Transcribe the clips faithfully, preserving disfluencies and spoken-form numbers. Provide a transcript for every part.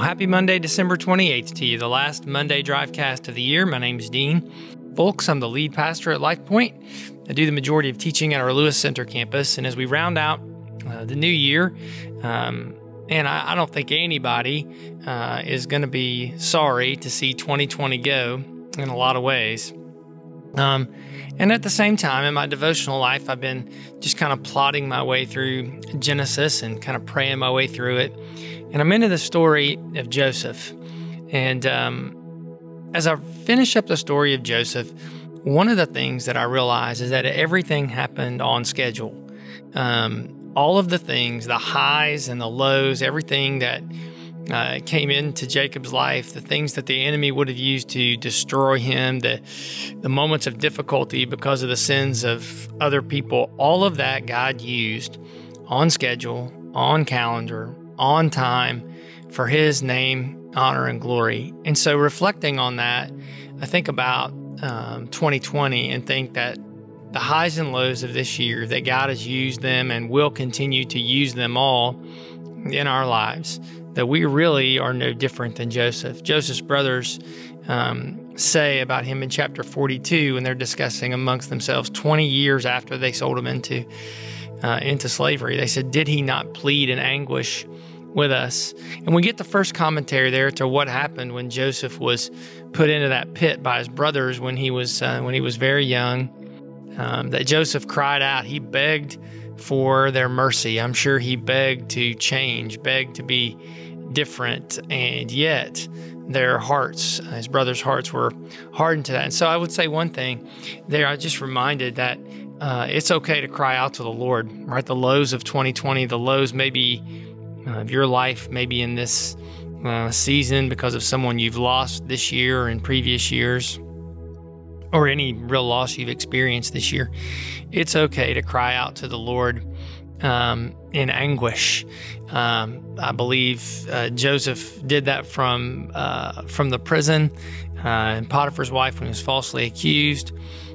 happy Monday, December twenty-eighth to you, the last Monday Drivecast of the year. My name is Dean Folks. I'm the lead pastor at Life Point. I do the majority of teaching at our Lewis Center campus. And as we round out uh, the new year, um, and I, I don't think anybody uh, is going to be sorry to see twenty twenty go in a lot of ways. Um, and at the same time, in my devotional life, I've been just kind of plodding my way through Genesis and kind of praying my way through it. And I'm into the story of Joseph. And um, as I finish up the story of Joseph, one of the things that I realize is that everything happened on schedule. Um, all of the things, the highs and the lows, everything that uh, came into Jacob's life, the things that the enemy would have used to destroy him, the, the moments of difficulty because of the sins of other people, all of that God used on schedule, on calendar, on time for his name, honor, and glory. And so reflecting on that, I think about um, twenty twenty and think that the highs and lows of this year, that God has used them and will continue to use them all in our lives, that we really are no different than Joseph. Joseph's brothers um, say about him in chapter forty-two, when they're discussing amongst themselves twenty years after they sold him into uh, into slavery, they said, "Did he not plead in anguish with us?" And we get the first commentary there to what happened when Joseph was put into that pit by his brothers when he was uh, when he was very young. Um, that Joseph cried out. He begged for their mercy. I'm sure he begged to change, begged to be different, and yet their hearts, his brothers' hearts, were hardened to that. And so I would say one thing there. I just reminded that uh, it's okay to cry out to the Lord. Right, the lows of twenty twenty, the lows maybe Uh, of your life, maybe in this uh, season because of someone you've lost this year or in previous years, or any real loss you've experienced this year. It's okay to cry out to the Lord um, in anguish. Um, I believe uh, Joseph did that from uh, from the prison, uh, and Potiphar's wife when he was falsely accused.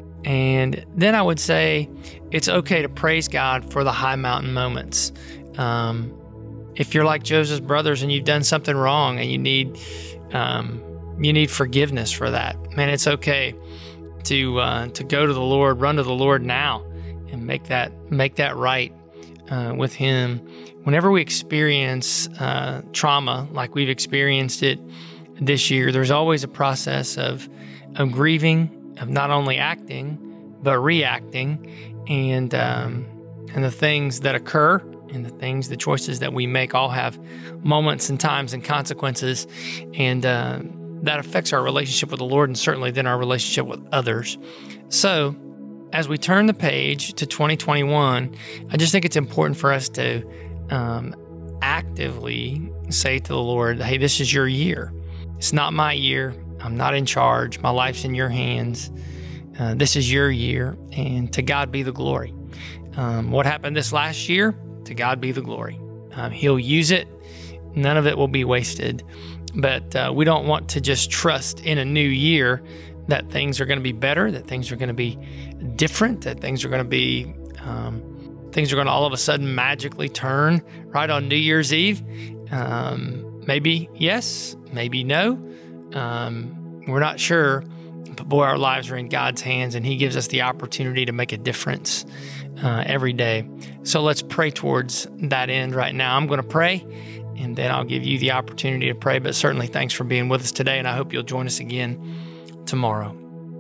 And then I would say it's okay to praise God for the high mountain moments. Um, If you're like Joseph's brothers and you've done something wrong and you need um, you need forgiveness for that, man, it's okay to uh, to go to the Lord, run to the Lord now, and make that make that right uh, with Him. Whenever we experience uh, trauma like we've experienced it this year, there's always a process of of grieving, of not only acting but reacting, and um, and the things that occur. And the things, the choices that we make all have moments and times and consequences. And uh, that affects our relationship with the Lord and certainly then our relationship with others. So as we turn the page to twenty twenty-one, I just think it's important for us to um, actively say to the Lord, hey, this is your year. It's not my year. I'm not in charge. My life's in your hands. Uh, this is your year. And to God be the glory. Um, what happened this last year? To God be the glory. Um, he'll use it. None of it will be wasted. But uh, we don't want to just trust in a new year that things are going to be better, that things are going to be different, that things are going to be, um, things are going to all of a sudden magically turn right on New Year's Eve. Um, maybe yes, maybe no. Um, we're not sure. But boy, our lives are in God's hands, and He gives us the opportunity to make a difference uh, every day. So let's pray towards that end right now. I'm going to pray, and then I'll give you the opportunity to pray. But certainly, thanks for being with us today, and I hope you'll join us again tomorrow.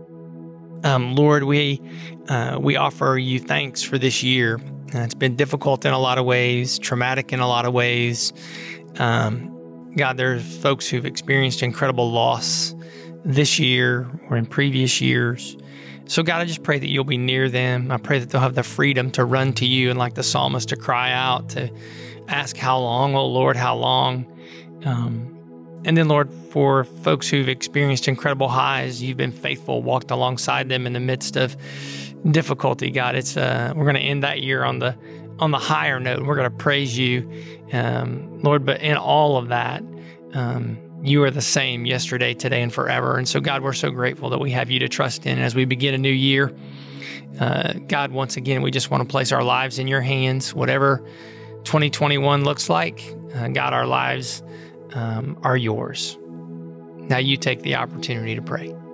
Um, Lord, we uh, we offer you thanks for this year. Uh, it's been difficult in a lot of ways, traumatic in a lot of ways. Um, God, there's folks who've experienced incredible loss this year or in previous years. So God, I just pray that you'll be near them. I pray that they'll have the freedom to run to you and like the psalmist to cry out, to ask how long, oh Lord, how long? Um, and then Lord, for folks who've experienced incredible highs, you've been faithful, walked alongside them in the midst of difficulty. God, it's uh, we're going to end that year on the on the higher note. We're going to praise you, um, Lord, but in all of that, um, you are the same yesterday, today, and forever. And so, God, we're so grateful that we have you to trust in as we begin a new year. Uh, God, once again, we just want to place our lives in your hands. Whatever twenty twenty-one looks like, uh, God, our lives um, are yours. Now you take the opportunity to pray.